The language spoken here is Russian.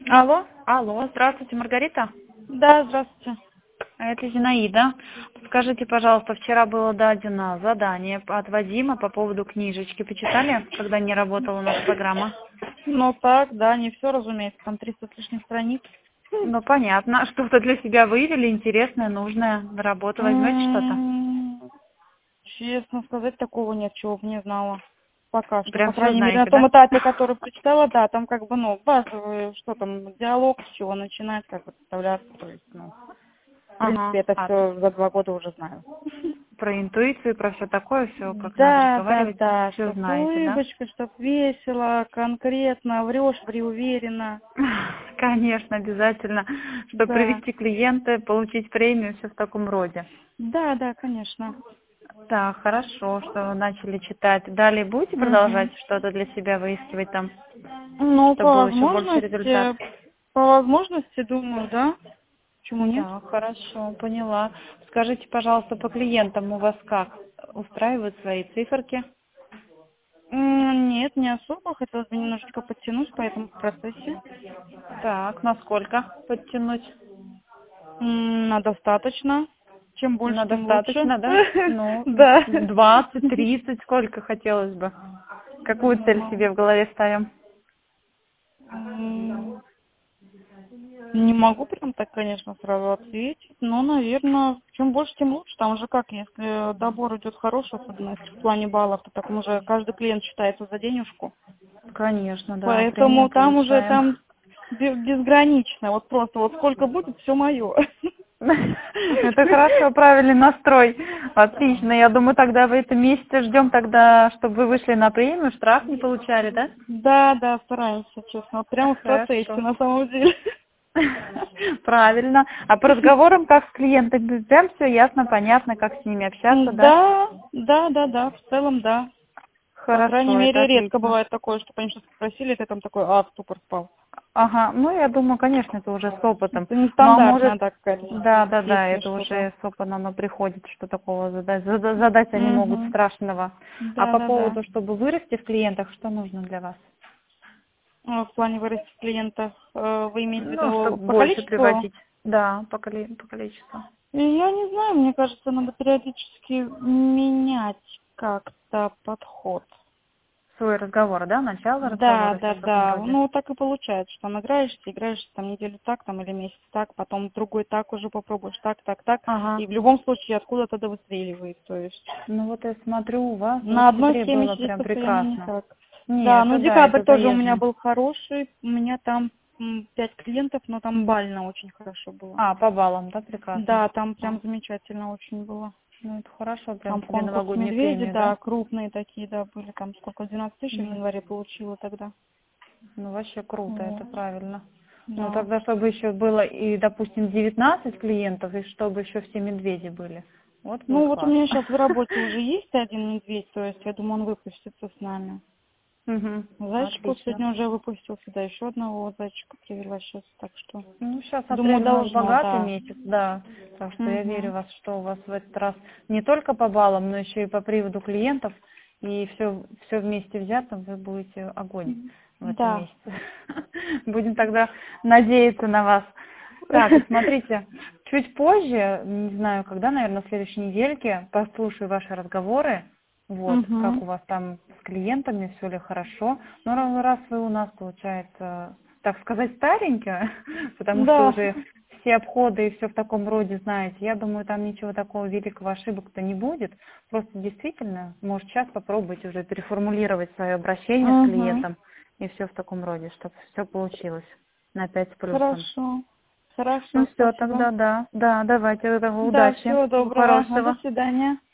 Алло? Алло, здравствуйте, Маргарита. Да, здравствуйте. Это Зинаида. Скажите, пожалуйста, вчера было дадено задание от Вадима по поводу книжечки. Почитали, когда не работала у нас программа? Ну так, да, не все, разумеется, там 300 с лишним страниц. Ну, понятно. Что-то для себя выявили интересное, нужное. На работу возьмете что-то? Честно сказать, такого нет, чего бы не знала. Пока что, по Прям все крайней мере, на знаете, том да? этапе, который прочитала, да, там как бы, ну, базовые, что там, диалог, с чего начинать, как бы составляться, то есть, ну, в Ага. принципе, это А все за 2 года уже знаю. про интуицию, про все такое, все, как надо Да, да, разговаривать, да, все чтоб с знаете, да? улыбочкой, чтоб весело, конкретно, врешь, ври уверенно. Конечно, обязательно, чтобы Да, привести клиента, получить премию, все в таком роде. да, да, конечно. Так, хорошо, что вы начали читать. Далее будете Мгм. продолжать что-то для себя выискивать там, Ну, чтобы был еще больше результат? по возможности, думаю, да. Почему нет? Так, хорошо, поняла. Скажите, пожалуйста, по клиентам у вас как? Устраивают свои циферки? Нет, не особо. Хотелось бы немножечко подтянуть по этому процессе. Так, насколько подтянуть? Достаточно. Чем больше, На тем лучше. достаточно, да? Ну, Да. 20, 30, сколько хотелось бы? Какую цель Ну, себе в голове ставим? м, не могу прям так, конечно, сразу ответить, но, наверное, чем больше, тем лучше. Там же как, если добор идет хороший, особенно если в плане баллов, то так уже каждый клиент считается за денежку. Конечно, да, премию Поэтому там уже получаем. там безгранично. Вот просто вот сколько будет, все мое. Это хорошо, правильный настрой. Отлично. Я думаю, тогда в этом месяце ждем тогда, чтобы вы вышли на премию, штраф не получали, да? Да, да, стараемся, честно. Вот прямо в процессе, Хорошо. на самом деле. Правильно. А по разговорам как с клиентами? Прям все ясно, понятно, как с ними общаться, да? Да, да, да, да, в целом, да. По крайней Хорошо, это мере, редко отлично. бывает такое, что они что-то спросили, ты там такой, в ступор впал. Ага, ну я думаю, конечно, это уже с опытом. Это Ну а может, нестандартная так какая-то да, да, ситуация, да, если это что-то. уже с опытом оно приходит, что такого задать. Задать они могут Угу. страшного. А Да, по да, да. поводу, чтобы вырасти в клиентах, что нужно для вас? В плане вырасти клиентов, вы имеете в Ну, чтобы виду по больше количеству? приводить. Да, по количеству. Я не знаю, мне кажется, надо периодически менять как-то подход. Свой разговор, да? Начало Да, разговора, все да, в таком да. роде. Ну, так и получается, что там играешься там неделю так, там или месяц так, потом другой так уже попробуешь, так, так, так. Ага. И в любом случае откуда-то да выстреливает. То есть Ну вот я смотрю, у вас в на одной октябре схеме было сидеть прям постоянно прекрасно. никак. Да, Нет, ну это да, декабрь это тоже у меня заезжено. был хороший. У меня там 5 клиентов, но там бально очень хорошо было. А, по баллам, да, прекрасно. Да, там А, прям замечательно очень было. ну это хорошо, прям Там себе конкурс новогоднюю медведи, премию, да, да? крупные такие, да, были. Там сколько, 12 тысяч в Ну, январе получила тогда. ну, вообще круто, это Вот, правильно. Ну да. тогда, чтобы еще было и, допустим, 19 клиентов, и чтобы еще все медведи были. Вот будет Ну, вот у класс. меня сейчас в работе уже есть один медведь, то есть я думаю, он выпустится с нами. Угу, Зайчиков отлично. сегодня уже выпустил сюда, еще одного вот зайчика привела сейчас, так что, Ну, сейчас думаю, апрель у нас должно, богатый да. месяц, да. Так что я верю Угу. в вас, что у вас в этот раз не только по баллам, но еще и по приводу клиентов. И все вместе взято, вы будете огонь в этом Да. месяце. Будем тогда надеяться на вас. Так, и смотрите, чуть позже, не знаю, когда, наверное, в следующей недельке, послушаю ваши разговоры, вот, как Угу. у вас там с клиентами, все ли хорошо. Но раз вы у нас, получается, так сказать, старенькая, потому что Да. уже все обходы и все в таком роде знаете, я думаю, там ничего такого великого ошибок-то не будет. Просто действительно, может, сейчас попробуйте уже переформулировать свое обращение с Угу. клиентом и все в таком роде, чтобы все получилось на 5 с плюсом. Хорошо. Хорошо, Ну все, спасибо. тогда да. Да, давайте, Да, удачи. всего Всего доброго. До хорошего. свидания.